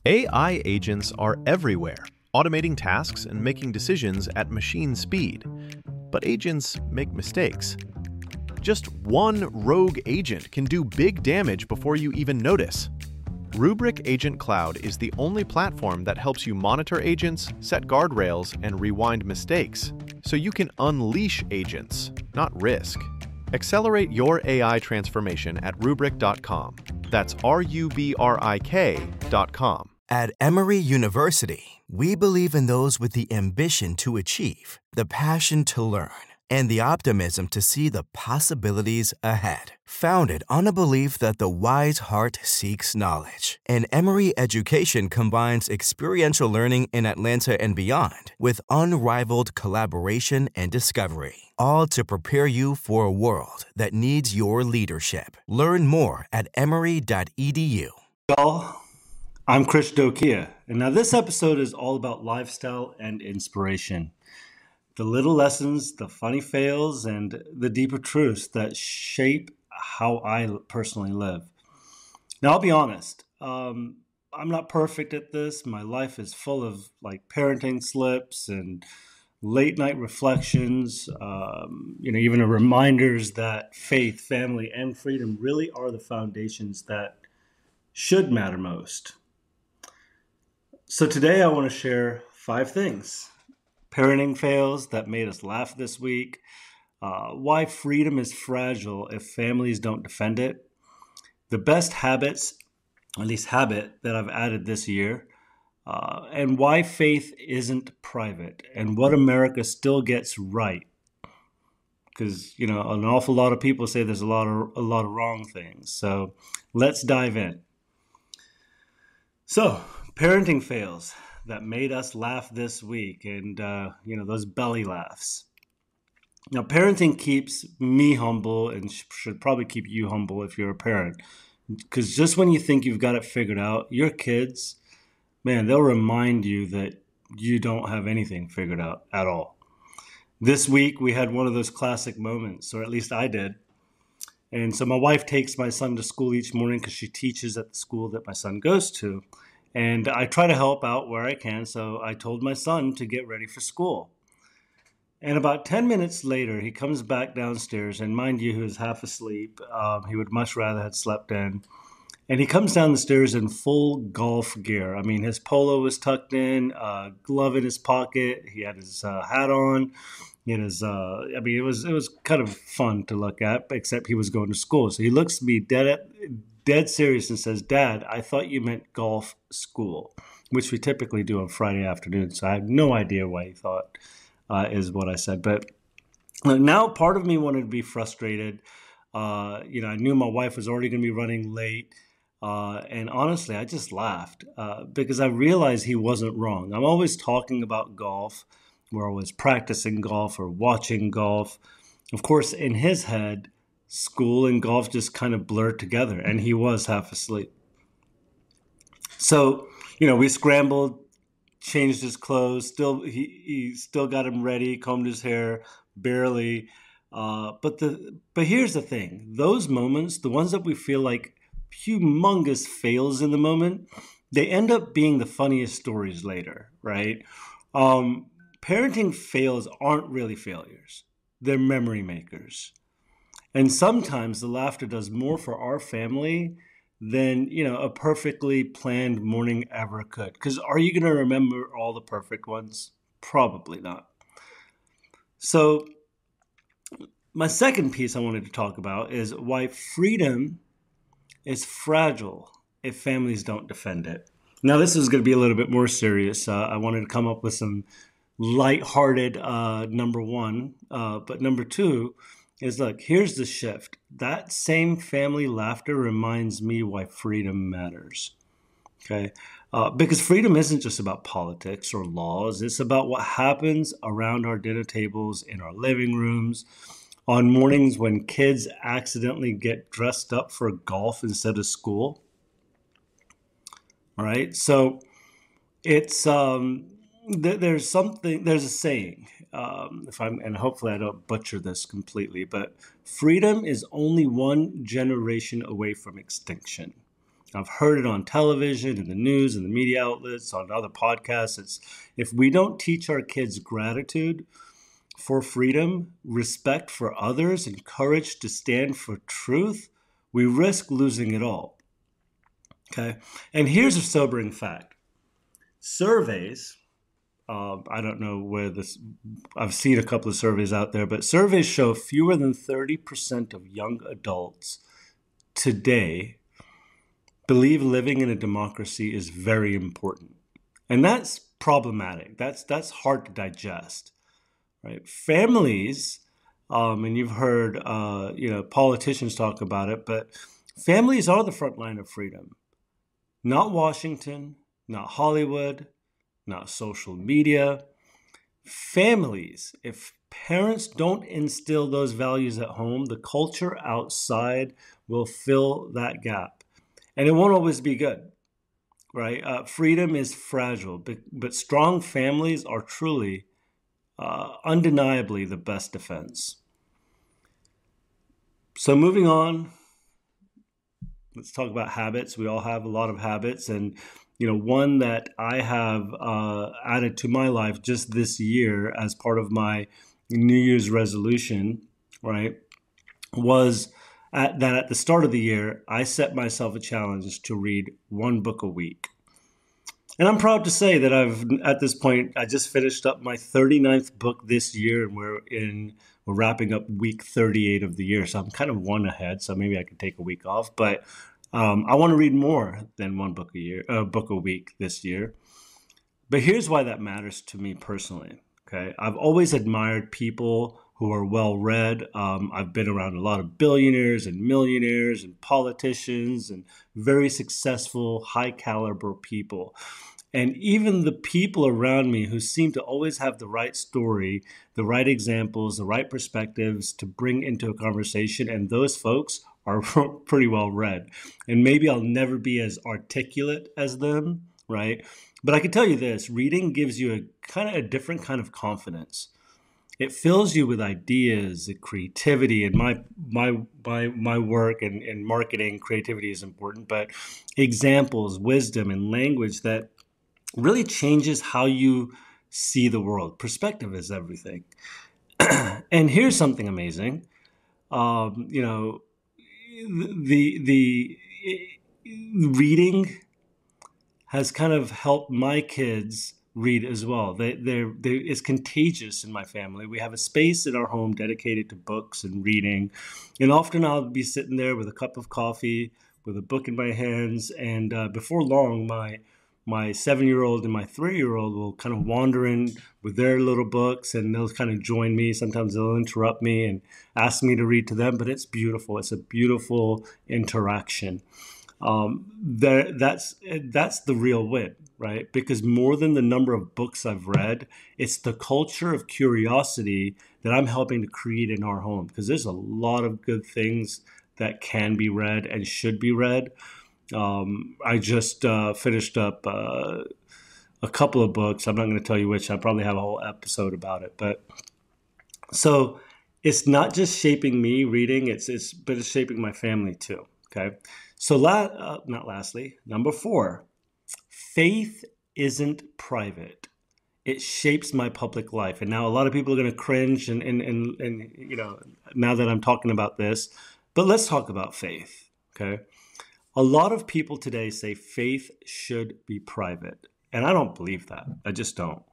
AI agents are everywhere, automating tasks and making decisions at machine speed. But agents make mistakes. Just one rogue agent can do big damage before you even notice. Rubrik Agent Cloud is the only platform that helps you monitor agents, set guardrails, and rewind mistakes, so you can unleash agents, not risk. Accelerate your AI transformation at Rubrik.com. That's RUBRIK.com. At Emory University, we believe in those with the ambition to achieve, the passion to learn, and the optimism to see the possibilities ahead. Founded on a belief that the wise heart seeks knowledge, and Emory education combines experiential learning in Atlanta and beyond with unrivaled collaboration and discovery, all to prepare you for a world that needs your leadership. Learn more at emory.edu. Y'all, I'm Chris Dokia, and now this episode is all about lifestyle and inspiration. The little lessons, the funny fails, and the deeper truths that shape how I personally live. Now, I'll be honest, I'm not perfect at this. My life is full of parenting slips and late night reflections, even reminders that faith, family, and freedom really are the foundations that should matter most. So today I want to share 5 things. Parenting fails that made us laugh this week. Why freedom is fragile if families don't defend it. The best habits, at least habit, that I've added this year. And why faith isn't private and what America still gets right. Because, an awful lot of people say there's a lot of wrong things. So let's dive in. So, parenting fails that made us laugh this week, and those belly laughs. Now, parenting keeps me humble and should probably keep you humble if you're a parent, because just when you think you've got it figured out, your kids, man, they'll remind you that you don't have anything figured out at all. This week we had one of those classic moments, or at least I did. And so my wife takes my son to school each morning because she teaches at the school that my son goes to. And I try to help out where I can, so I told my son to get ready for school. And about 10 minutes later, he comes back downstairs, and mind you, he was half asleep. He would much rather had slept in. And he comes down the stairs in full golf gear. I mean, his polo was tucked in, glove in his pocket. He had his hat on. He had his, it was kind of fun to look at, except he was going to school. So he looks at me dead serious and says, "Dad, I thought you meant golf school," which we typically do on Friday afternoon. So I have no idea why he thought is what I said. But now part of me wanted to be frustrated. I knew my wife was already going to be running late. And honestly, I just laughed because I realized he wasn't wrong. I'm always talking about golf. We're always practicing golf or watching golf. Of course, in his head, school and golf just kind of blurred together, and he was half asleep. So, we scrambled, changed his clothes. He still got him ready, combed his hair, barely. But here's the thing: those moments, the ones that we feel like humongous fails in the moment, they end up being the funniest stories later, right? Parenting fails aren't really failures; they're memory makers. And sometimes the laughter does more for our family than, a perfectly planned morning ever could. Because are you going to remember all the perfect ones? Probably not. So my second piece I wanted to talk about is why freedom is fragile if families don't defend it. Now, this is going to be a little bit more serious. I wanted to come up with some lighthearted number one. But number two is, look, here's the shift. That same family laughter reminds me why freedom matters. Okay? Because freedom isn't just about politics or laws. It's about what happens around our dinner tables, in our living rooms, on mornings when kids accidentally get dressed up for golf instead of school. All right? So it's there's a saying, and hopefully I don't butcher this completely, but freedom is only one generation away from extinction. I've heard it on television, in the news, in the media outlets, on other podcasts. It's if we don't teach our kids gratitude for freedom, respect for others, and courage to stand for truth, we risk losing it all. Okay? And here's a sobering fact. Surveys, I don't know where this, I've seen a couple of surveys out there, but surveys show fewer than 30% of young adults today believe living in a democracy is very important. And that's problematic. That's hard to digest, right? Families, and you've heard, politicians talk about it, but families are the front line of freedom. Not Washington, not Hollywood, not social media. Families, if parents don't instill those values at home, the culture outside will fill that gap. And it won't always be good, right? Freedom is fragile, but strong families are truly, undeniably the best defense. So moving on, let's talk about habits. We all have a lot of habits, and one that I have added to my life just this year as part of my New Year's resolution, right, was at the start of the year, I set myself a challenge to read one book a week. And I'm proud to say that at this point, I just finished up my 39th book this year, and we're wrapping up week 38 of the year. So I'm kind of one ahead, so maybe I could take a week off. But I want to read more than one book a week this year. But here's why that matters to me personally. Okay, I've always admired people who are well-read. I've been around a lot of billionaires and millionaires and politicians and very successful, high-caliber people. And even the people around me who seem to always have the right story, the right examples, the right perspectives to bring into a conversation, and those folks are pretty well read. And maybe I'll never be as articulate as them, right? But I can tell you this, reading gives you a different kind of confidence. It fills you with ideas and creativity, and my work and marketing, creativity is important, but examples, wisdom, and language that really changes how you see the world. Perspective is everything. And here's something amazing. The reading has kind of helped my kids read as well. It's contagious in my family. We have a space in our home dedicated to books and reading. And often I'll be sitting there with a cup of coffee, with a book in my hands. And before long, my 7-year-old and my 3-year-old will kind of wander in with their little books, and they'll kind of join me. Sometimes they'll interrupt me and ask me to read to them, but it's beautiful. It's a beautiful interaction. That's the real win, right? Because more than the number of books I've read, it's the culture of curiosity that I'm helping to create in our home. Because there's a lot of good things that can be read and should be read. I just finished up a couple of books. I'm not going to tell you which. I probably have a whole episode about it. But so it's not just shaping me reading, but it's shaping my family too. Okay. So not lastly, number 4, faith isn't private. It shapes my public life. And now a lot of people are going to cringe and now that I'm talking about this, but let's talk about faith. Okay. A lot of people today say faith should be private. And I don't believe that. I just don't.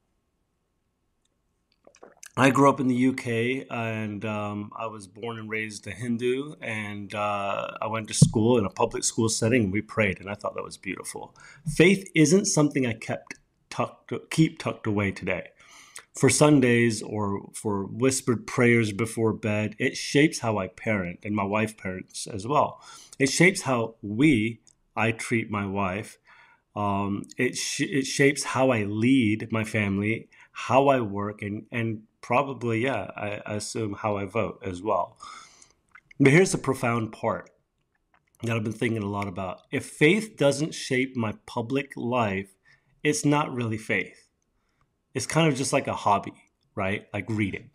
I grew up in the UK, and I was born and raised a Hindu, and I went to school in a public school setting, and we prayed, and I thought that was beautiful. Faith isn't something I keep tucked away today. For Sundays or for whispered prayers before bed, it shapes how I parent, and my wife parents as well. It shapes how I treat my wife. It shapes how I lead my family, how I work, and probably, I assume how I vote as well. But here's the profound part that I've been thinking a lot about. If faith doesn't shape my public life, it's not really faith. It's kind of just like a hobby, right? Like reading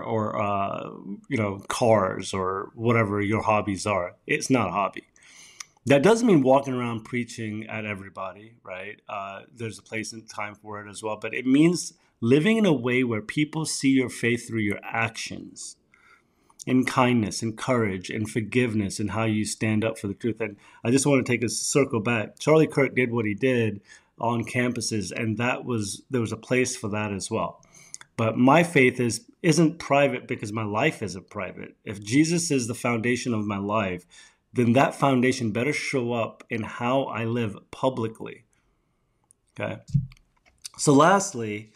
or cars or whatever your hobbies are. It's not a hobby. That doesn't mean walking around preaching at everybody, right? There's a place and time for it as well, but it means living in a way where people see your faith through your actions, in kindness and courage and forgiveness and how you stand up for the truth. And I just want to take a circle back. Charlie Kirk did what he did on campuses, and there was a place for that as well. But my faith isn't private because my life isn't private. If Jesus is the foundation of my life, then that foundation better show up in how I live publicly. Okay. So lastly,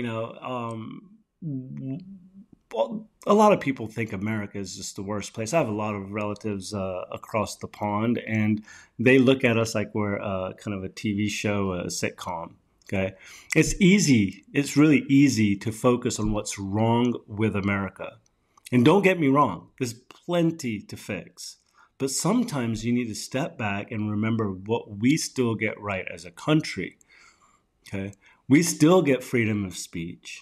a lot of people think America is just the worst place. I have a lot of relatives across the pond, and they look at us like we're kind of a TV show, a sitcom. Okay, it's really easy to focus on what's wrong with America. And don't get me wrong, there's plenty to fix. But sometimes you need to step back and remember what we still get right as a country. Okay, we still get freedom of speech.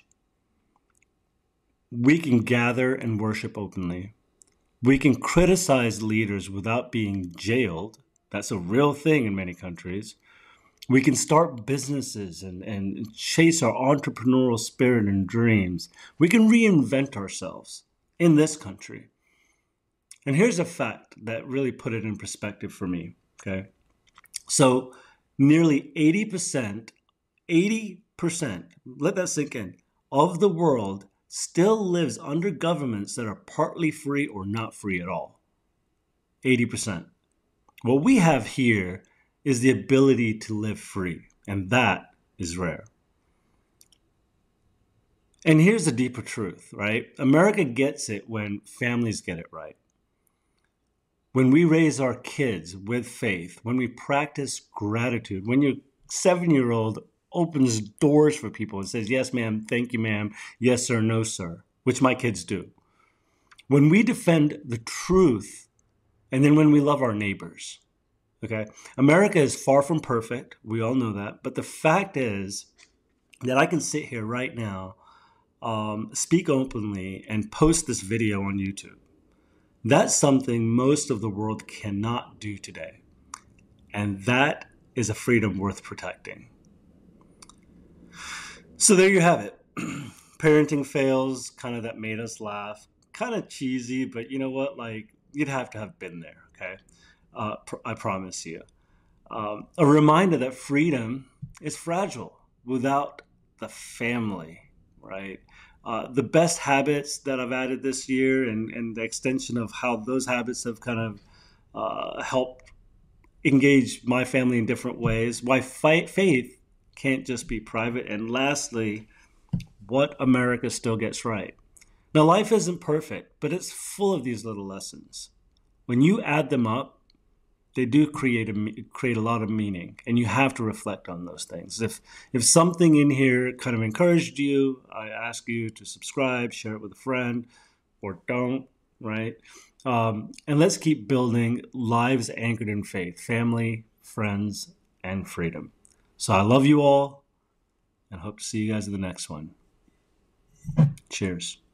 We can gather and worship openly. We can criticize leaders without being jailed. That's a real thing in many countries. We can start businesses and chase our entrepreneurial spirit and dreams. We can reinvent ourselves in this country. And here's a fact that really put it in perspective for me, okay? So nearly 80%, let that sink in, of the world still lives under governments that are partly free or not free at all. 80%. What we have here is the ability to live free, and that is rare. And here's the deeper truth, right? America gets it when families get it right. When we raise our kids with faith, when we practice gratitude, when your 7-year-old opens doors for people and says, yes, ma'am, thank you, ma'am, yes, sir, no, sir, which my kids do. When we defend the truth, and then when we love our neighbors, okay? America is far from perfect. We all know that. But the fact is that I can sit here right now, speak openly, and post this video on YouTube. That's something most of the world cannot do today. And that is a freedom worth protecting. So there you have it. Parenting fails, kind of that made us laugh. Kind of cheesy, but you know what? Like, you'd have to have been there, okay? I promise you. A reminder that freedom is fragile without the family, right? The best habits that I've added this year and the extension of how those habits have kind of helped engage my family in different ways. Why faith can't just be private. And lastly, what America still gets right. Now, life isn't perfect, but it's full of these little lessons. When you add them up, they do create a lot of meaning, and you have to reflect on those things. If something in here kind of encouraged you, I ask you to subscribe, share it with a friend, or don't, right? And let's keep building lives anchored in faith, family, friends, and freedom. So I love you all, and hope to see you guys in the next one. Cheers.